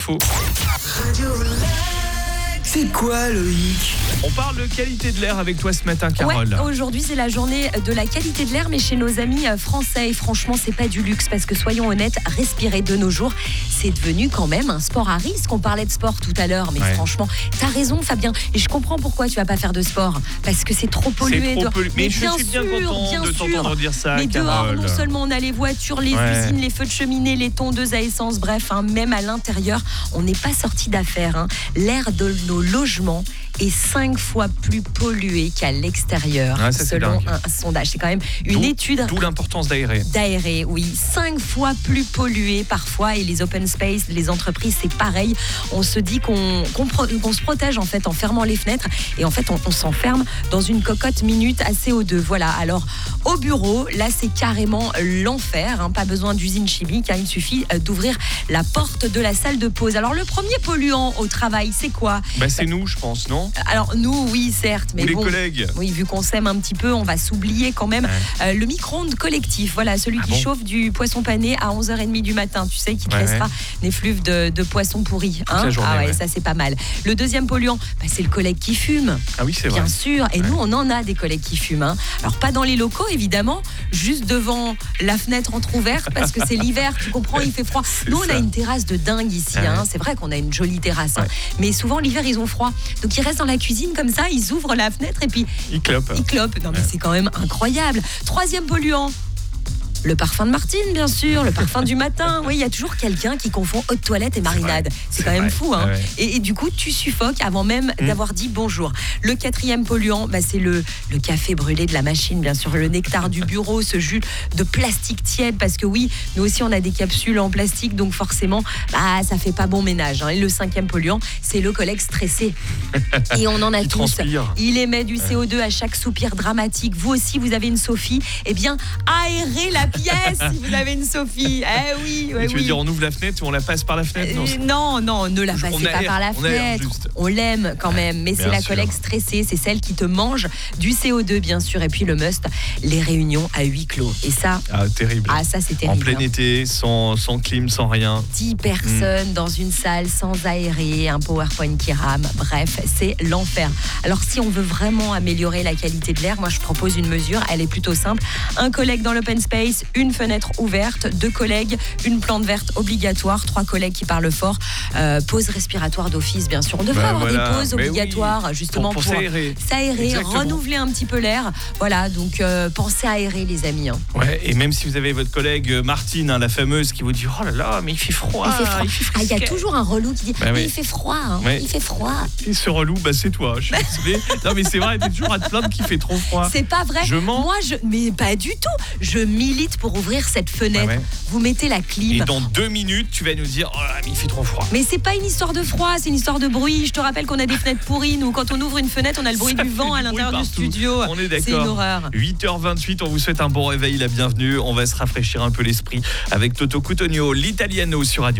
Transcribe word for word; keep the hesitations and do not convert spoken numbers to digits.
Faux. C'est quoi, Loïc ? On parle de qualité de l'air avec toi ce matin, Carole. Ouais, aujourd'hui, c'est la journée de la qualité de l'air, mais chez nos amis français. Et franchement, c'est pas du luxe parce que, soyons honnêtes, respirer de nos jours, c'est devenu quand même un sport à risque. On parlait de sport tout à l'heure, mais ouais. franchement, t'as raison, Fabien. Et je comprends pourquoi tu vas pas faire de sport. Parce que c'est trop pollué. C'est trop dehors. pollué. Mais, mais je bien suis bien sûr, content bien de sûr. t'entendre dire ça, Mais Carole. dehors, non seulement on a les voitures, les ouais. usines, les feux de cheminée, les tondeuses à essence, bref, hein, même à l'intérieur, on n'est pas sorti d'affaire. Hein. L'air de nos logements est cinq fois plus pollué qu'à l'extérieur, ah, ça, selon un, un sondage. C'est quand même une d'où, étude. D'où l'importance d'aérer. D'aérer, oui. Cinq fois plus pollué parfois. Et les open space, les entreprises, c'est pareil. On se dit qu'on, qu'on, qu'on se protège en fait en fermant les fenêtres. Et en fait, on, on s'enferme dans une cocotte minute à C O deux. Voilà. Alors, au bureau, là, c'est carrément l'enfer. Hein. Pas besoin d'usine chimique. Hein. Il suffit d'ouvrir la porte de la salle de pause. Alors, le premier polluant au travail, c'est quoi ? Bah, c'est bah, nous, je pense, non ? Alors nous, oui, certes, mais Ou les bon, collègues. Oui, vu qu'on s'aime un petit peu, on va s'oublier quand même. Ouais. Euh, le micro-ondes collectif, voilà, celui ah qui bon chauffe du poisson pané à onze heures trente du matin, tu sais, qui te ouais, laissera ouais. des effluves de, de poisson pourri. Hein journée, ah ouais, ouais, ça c'est pas mal. Le deuxième polluant, bah, c'est le collègue qui fume. Ah oui, c'est Bien vrai. sûr, et ouais. nous, on en a des collègues qui fument. Hein. Alors pas dans les locaux, évidemment, juste devant la fenêtre entrouverte, parce que c'est l'hiver, tu comprends, il fait froid. Nous, on ça. a une terrasse de dingue ici. Ouais. Hein. C'est vrai qu'on a une jolie terrasse, ouais. hein. mais souvent l'hiver, ils ont froid. Donc ils restent dans la cuisine comme ça, ils ouvrent la fenêtre et puis ils clopent. Ils clopent. Non mais ouais. c'est quand même incroyable. Troisième polluant. Le parfum de Martine, bien sûr, le parfum du matin. Oui, il y a toujours quelqu'un qui confond eau de toilette et marinade. C'est, c'est quand vrai. même fou. Hein. Ouais. Et, et du coup, tu suffoques avant même mmh. d'avoir dit bonjour. Le quatrième polluant, bah, c'est le, le café brûlé de la machine, bien sûr. Le nectar du bureau, ce jus de plastique tiède. Parce que oui, nous aussi, on a des capsules en plastique. Donc forcément, bah, ça fait pas bon ménage. Hein. Et le cinquième polluant, c'est le collègue stressé. Et on en a il tous. Transpire. Il émet du C O deux à chaque soupir dramatique. Vous aussi, vous avez une Sophie. Eh bien, aérez la pièce si vous avez une Sophie. Eh oui, ouais, tu oui. veux dire on ouvre la fenêtre ou on la passe par la fenêtre ? euh, Non, non, ne la passez pas par la on fenêtre. On l'aime quand même, mais bien c'est la sûr. collègue stressée, c'est celle qui te mange du C O deux bien sûr. Et puis le must, les réunions à huis clos. Et ça, ah terrible. Ah ça c'est terrible. En plein hein. été, sans sans clim, sans rien. dix personnes mmh. dans une salle sans aérer, un PowerPoint qui rame. Bref, c'est l'enfer. Alors si on veut vraiment améliorer la qualité de l'air, moi je propose une mesure. Elle est plutôt simple. Un collègue dans l'open space, une fenêtre ouverte, deux collègues, une plante verte obligatoire, trois collègues qui parlent fort, euh, pause respiratoire d'office bien sûr. On devrait ben avoir voilà. des pauses Mais obligatoires oui. justement pour, pour, pour s'aérer, s'aérer renouveler un petit peu l'air. Voilà, donc euh, pensez à aérer les amis. Hein. Ouais, et même si vous avez votre collègue Martine, hein, la fameuse, qui vous dit oh là là, mais il fait froid. Il fait froid. Il fait ah, il y a toujours un relou qui dit ben mais oui. il fait froid, hein. ouais. il fait froid. Et ce relou, bah c'est toi. Je suis désolé. Non mais c'est vrai, t'es toujours à te plaindre qu'il fait trop froid. C'est pas vrai. Je mens. Moi, je, mais pas du tout. Je milite pour ouvrir cette fenêtre. Ouais, ouais. Vous mettez la clim. Et dans deux minutes, tu vas nous dire oh là, mais il fait trop froid. Mais c'est pas une histoire de froid, c'est une histoire de bruit. Je te rappelle qu'on a des fenêtres pourries. Nous, quand on ouvre une fenêtre, on a le bruit Ça du vent à l'intérieur du studio. On est d'accord. C'est une horreur. huit heures vingt-huit, on vous souhaite un bon réveil, la bienvenue. On va se rafraîchir un peu l'esprit avec Toto Cutugno, l'Italiano sur Radio.